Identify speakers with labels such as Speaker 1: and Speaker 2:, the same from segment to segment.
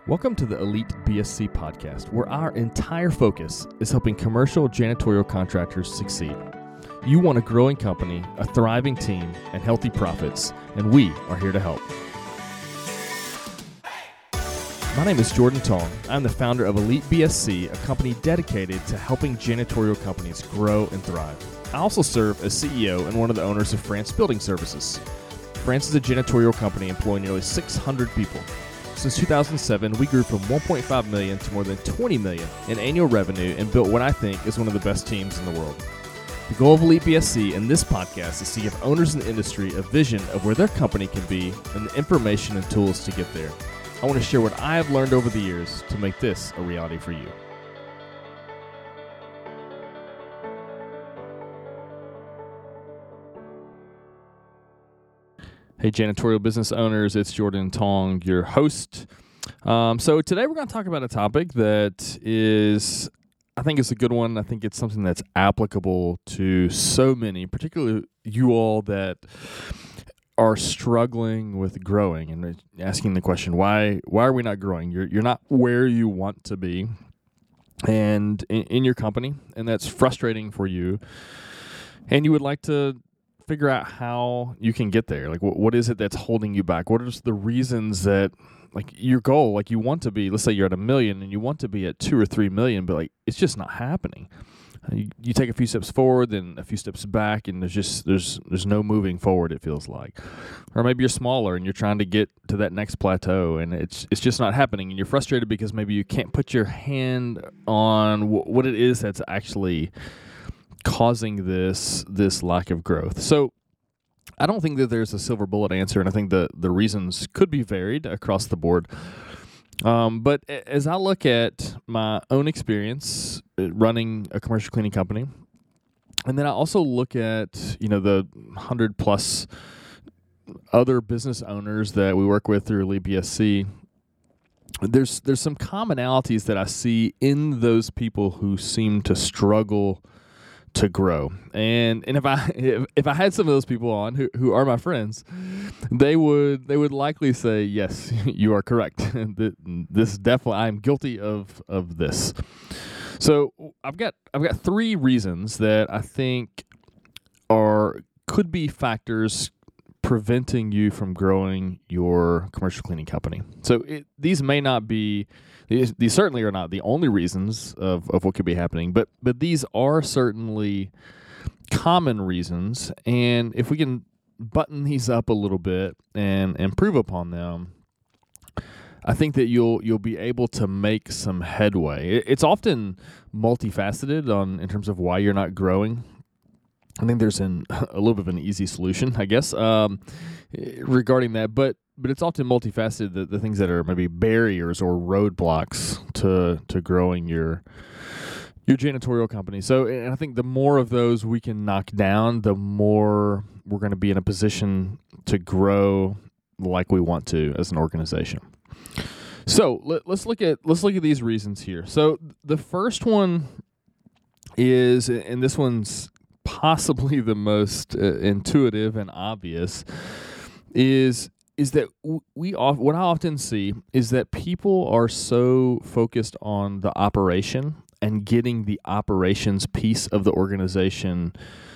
Speaker 1: Welcome to the Elite BSC podcast, where our entire focus is helping commercial janitorial contractors succeed. You want a growing company, a thriving team, and healthy profits, and we are here to help. My name is Jordan Tong. I'm the founder of Elite BSC, a company dedicated to helping janitorial companies grow and thrive. I also serve as CEO and one of the owners of France Building Services. France is a janitorial company employing nearly 600 people. Since 2007, we grew from 1.5 million to more than 20 million in annual revenue and built what I think is one of the best teams in the world. The goal of Elite BSC in this podcast is to give owners in the industry a vision of where their company can be and the information and tools to get there. I want to share what I have learned over the years to make this a reality for you. Hey, janitorial business owners, it's Jordan Tong, your host. So today we're going to talk about a topic that is, I think it's a good one. I think it's something that's applicable to so many, particularly you all that are struggling with growing and asking the question, why are we not growing? You're not where you want to be and in your company, and that's frustrating for you. And you would like to figure out how you can get there. Like, what is it that's holding you back? What are the reasons that, like, your goal, like, you want to be, let's say you're at 1 million and you want to be at 2 or 3 million, but like, it's just not happening. You take a few steps forward, then a few steps back, and there's no moving forward, it feels like. Or maybe you're smaller and you're trying to get to that next plateau, and it's just not happening, and you're frustrated because maybe you can't put your hand on what it is that's actually causing this lack of growth. So I don't think that there's a silver bullet answer, and I think the reasons could be varied across the board. But as I look at my own experience running a commercial cleaning company, and then I also look at, the 100 plus other business owners that we work with through Elite BSC, there's some commonalities that I see in those people who seem to struggle to grow. And if I had some of those people on who are my friends, they would likely say, yes, you are correct. This definitely, I'm guilty of this. So I've got 3 reasons that I think could be factors preventing you from growing your commercial cleaning company. So these certainly are not the only reasons of what could be happening, but these are certainly common reasons. And if we can button these up a little bit and improve upon them, I think that you'll be able to make some headway. It's often multifaceted in terms of why you're not growing. I think there's a little bit of an easy solution, I guess, regarding that. But it's often multifaceted, the things that are maybe barriers or roadblocks to growing your janitorial company. So, and I think the more of those we can knock down, the more we're going to be in a position to grow like we want to as an organization. So let's look at these reasons here. So the first one is, and this one's possibly the most intuitive and obvious, is that what I often see is that people are so focused on the operation and getting the operations piece of the organization,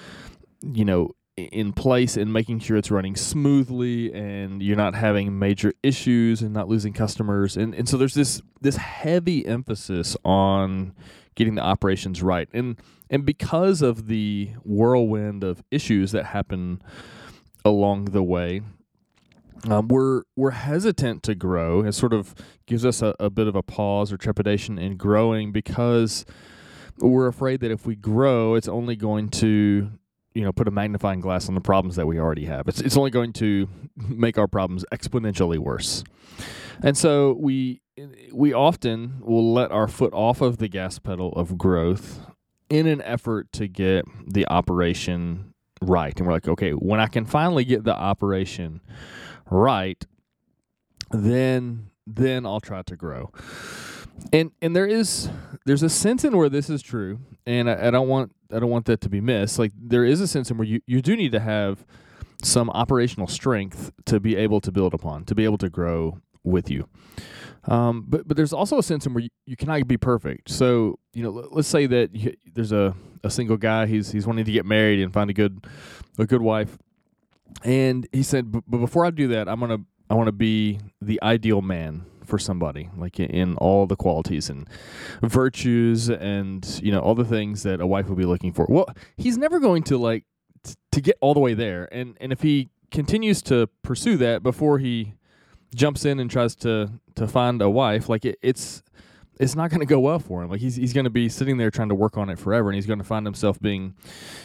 Speaker 1: in place and making sure it's running smoothly and you're not having major issues and not losing customers. And so there's this heavy emphasis on getting the operations right. And because of the whirlwind of issues that happen along the way, we're hesitant to grow. It sort of gives us a bit of a pause or trepidation in growing because we're afraid that if we grow, it's only going to put a magnifying glass on the problems that we already have. It's only going to make our problems exponentially worse. And so we often will let our foot off of the gas pedal of growth in an effort to get the operation right. And we're like, okay, when I can finally get the operation right, then I'll try to grow. And there's a sense in where this is true, and I don't want that to be missed. Like, there is a sense in where you do need to have some operational strength to be able to build upon, to be able to grow with you. But there's also a sense in where you cannot be perfect. So, let's say that there's a single guy, he's wanting to get married and find a good wife. And he said, but before I do that, I want to be the ideal man for somebody, like in all the qualities and virtues and, all the things that a wife would be looking for. Well, he's never going to to get all the way there. And if he continues to pursue that before he jumps in and tries to find a wife, it's not going to go well for him. Like he's going to be sitting there trying to work on it forever, and he's going to find himself being,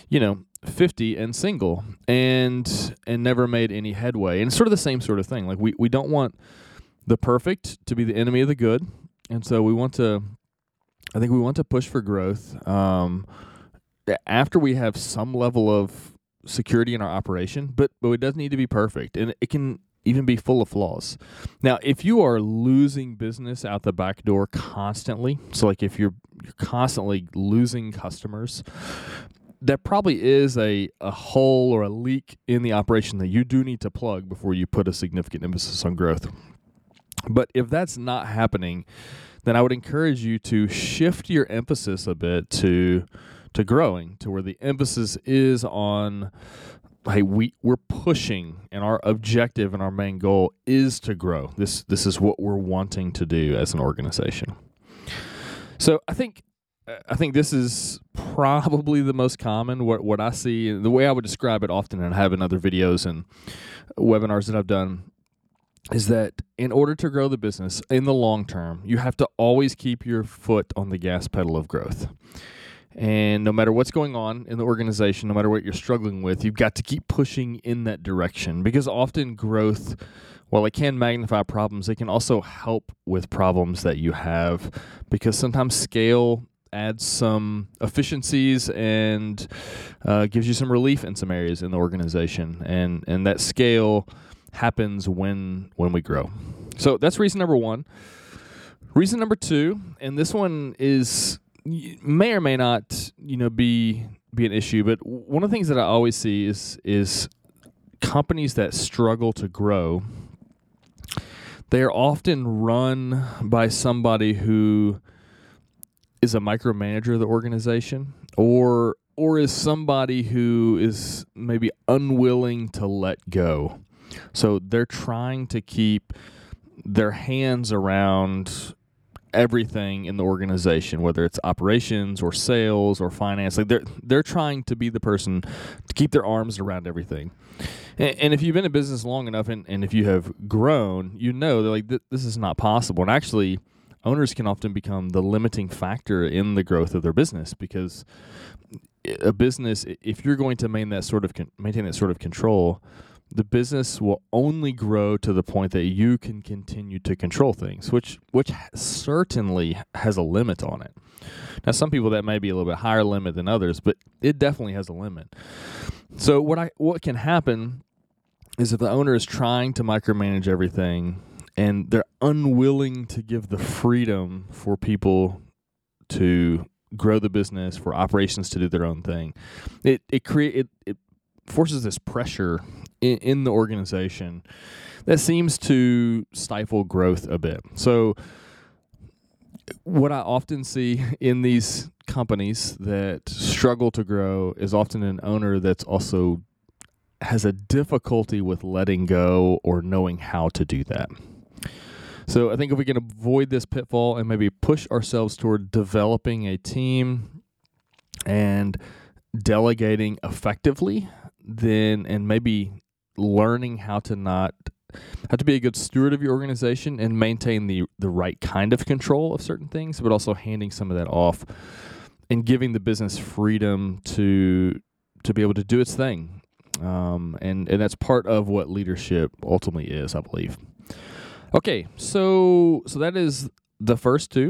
Speaker 1: 50 and single and never made any headway. And it's sort of the same sort of thing. Like we don't want the perfect to be the enemy of the good, and so we want to push for growth after we have some level of security in our operation, but it doesn't need to be perfect, and it can even be full of flaws. Now, if you are losing business out the back door constantly, so like if you're constantly losing customers, that probably is a hole or a leak in the operation that you do need to plug before you put a significant emphasis on growth. But if that's not happening, then I would encourage you to shift your emphasis a bit to growing, to where the emphasis is on, hey, we're pushing, and our objective and our main goal is to grow. This is what we're wanting to do as an organization. So I think this is probably the most common, what I see, the way I would describe it often, and I have in other videos and webinars that I've done, is that in order to grow the business in the long term, you have to always keep your foot on the gas pedal of growth. And no matter what's going on in the organization, no matter what you're struggling with, you've got to keep pushing in that direction, because often growth, while it can magnify problems, it can also help with problems that you have, because sometimes scale adds some efficiencies and gives you some relief in some areas in the organization, and that scale happens when we grow. So that's reason number one. Reason number two, and this one may or may not be an issue, but one of the things that I always see is companies that struggle to grow, they are often run by somebody who is a micromanager of the organization, or is somebody who is maybe unwilling to let go. So they're trying to keep their hands around everything in the organization, whether it's operations or sales or finance. Like they're trying to be the person to keep their arms around everything. And if you've been in business long enough, and if you have grown, that this is not possible. And actually, owners can often become the limiting factor in the growth of their business, because a business, if you're going to maintain that sort of control, the business will only grow to the point that you can continue to control things, which certainly has a limit on it. Now, some people, that may be a little bit higher limit than others, but it definitely has a limit. So what can happen is, if the owner is trying to micromanage everything and they're unwilling to give the freedom for people to grow the business, for operations to do their own thing, it forces this pressure in the organization that seems to stifle growth a bit. So what I often see in these companies that struggle to grow is often an owner that's also has a difficulty with letting go or knowing how to do that. So I think if we can avoid this pitfall and maybe push ourselves toward developing a team and delegating effectively, and maybe learning how to be a good steward of your organization and maintain the right kind of control of certain things, but also handing some of that off and giving the business freedom to be able to do its thing. And that's part of what leadership ultimately is, I believe. Okay, so that is the first two.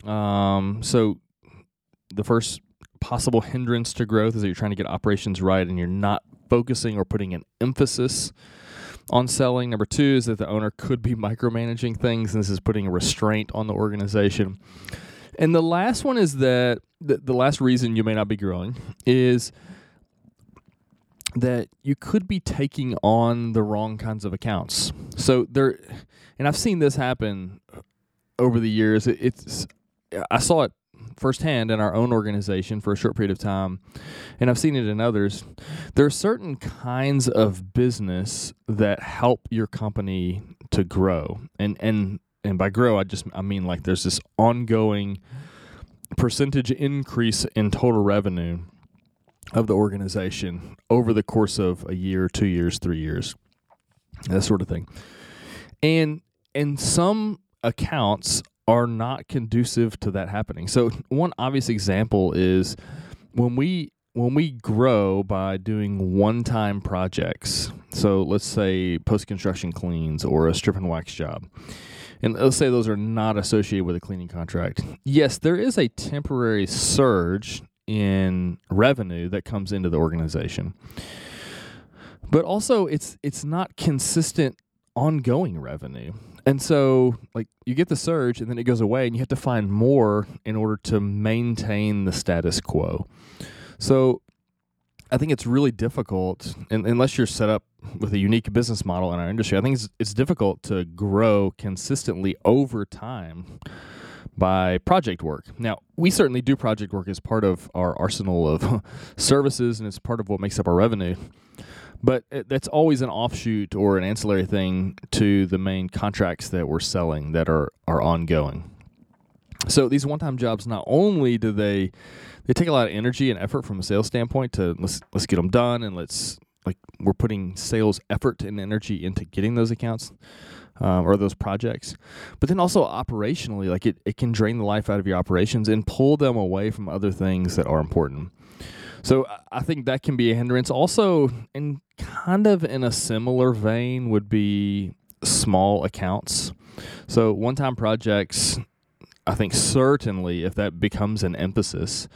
Speaker 1: So the first possible hindrance to growth is that you're trying to get operations right and you're not focusing or putting an emphasis on selling. Number two is that the owner could be micromanaging things, and this is putting a restraint on the organization. And the last one is that the last reason you may not be growing is that you could be taking on the wrong kinds of accounts. So and I've seen this happen over the years. I saw it firsthand in our own organization for a short period of time, and I've seen it in others. There are certain kinds of business that help your company to grow, and by grow, I mean like there's this ongoing percentage increase in total revenue of the organization over the course of a year, 2 years, 3 years, that sort of thing. And some accounts are not conducive to that happening. So one obvious example is when we grow by doing one-time projects. So let's say post-construction cleans or a strip and wax job. And let's say those are not associated with a cleaning contract. Yes, there is a temporary surge in revenue that comes into the organization. But also it's not consistent ongoing revenue. And so like you get the surge and then it goes away and you have to find more in order to maintain the status quo. So I think it's really difficult, and unless you're set up with a unique business model in our industry, I think it's difficult to grow consistently over time by project work. Now, we certainly do project work as part of our arsenal of services, and it's part of what makes up our revenue. But that's always an offshoot or an ancillary thing to the main contracts that we're selling that are ongoing. So these one-time jobs, not only do they take a lot of energy and effort from a sales standpoint to let's get them done, and we're putting sales effort and energy into getting those accounts or those projects. But then also operationally, like it can drain the life out of your operations and pull them away from other things that are important. So I think that can be a hindrance. Also, in kind of in a similar vein would be small accounts. So one-time projects, I think certainly if that becomes an emphasis,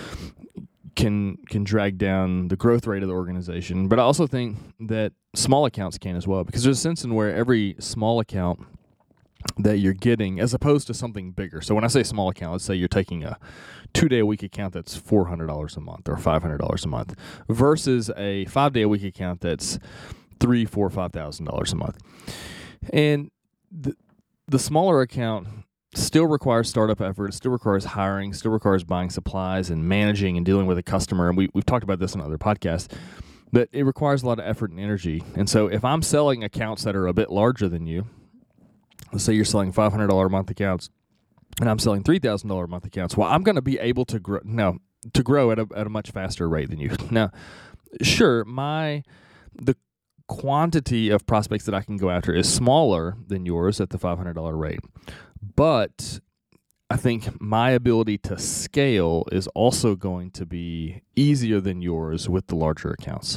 Speaker 1: can drag down the growth rate of the organization. But I also think that small accounts can as well, because there's a sense in where every small account that you're getting, as opposed to something bigger. So when I say small account, let's say you're taking a 2-day-a-week account that's $400 a month or $500 a month versus a 5-day-a-week account that's $3,000, $4,000, $5,000 a month. And the smaller account still requires startup effort, it still requires hiring, still requires buying supplies and managing and dealing with a customer. And we've talked about this in other podcasts, but it requires a lot of effort and energy. And so if I'm selling accounts that are a bit larger than you, let's say you're selling $500 a month accounts and I'm selling $3,000 a month accounts, well, I'm going to be able to grow at a much faster rate than you. Now, sure, the quantity of prospects that I can go after is smaller than yours at the $500 rate. But I think my ability to scale is also going to be easier than yours with the larger accounts.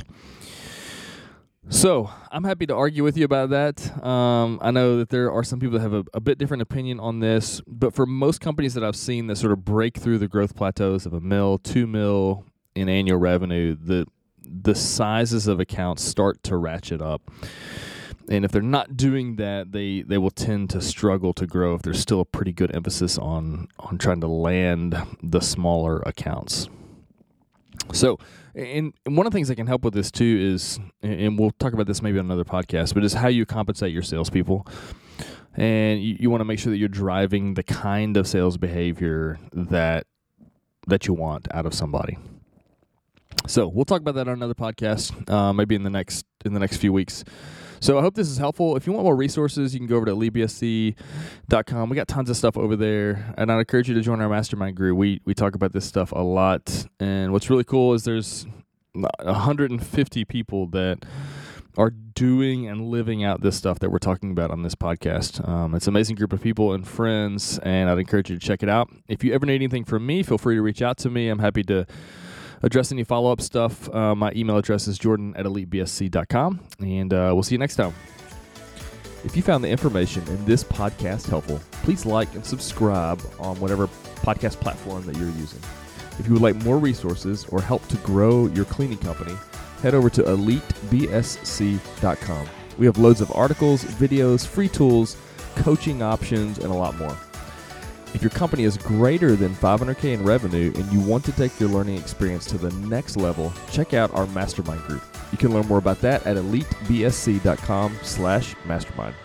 Speaker 1: So I'm happy to argue with you about that. I know that there are some people that have a bit different opinion on this, but for most companies that I've seen that sort of break through the growth plateaus of $1 million, $2 million in annual revenue, the sizes of accounts start to ratchet up. And if they're not doing that, they will tend to struggle to grow if there's still a pretty good emphasis on trying to land the smaller accounts. So, and one of the things that can help with this too is, and we'll talk about this maybe on another podcast, but is how you compensate your salespeople. And you want to make sure that you're driving the kind of sales behavior that you want out of somebody. So we'll talk about that on another podcast, maybe in the next few weeks. So I hope this is helpful. If you want more resources, you can go over to elitebsc.com. We got tons of stuff over there, and I'd encourage you to join our mastermind group. We talk about this stuff a lot, and what's really cool is there's 150 people that are doing and living out this stuff that we're talking about on this podcast. It's an amazing group of people and friends, and I'd encourage you to check it out. If you ever need anything from me, feel free to reach out to me. I'm happy to address any follow-up stuff. My email address is jordan@elitebsc.com, and we'll see you next time. If you found the information in this podcast helpful, please like and subscribe on whatever podcast platform that you're using. If you would like more resources or help to grow your cleaning company, head over to elitebsc.com. We have loads of articles, videos, free tools, coaching options, and a lot more. If your company is greater than $500K in revenue and you want to take your learning experience to the next level, check out our mastermind group. You can learn more about that at elitebsc.com/mastermind.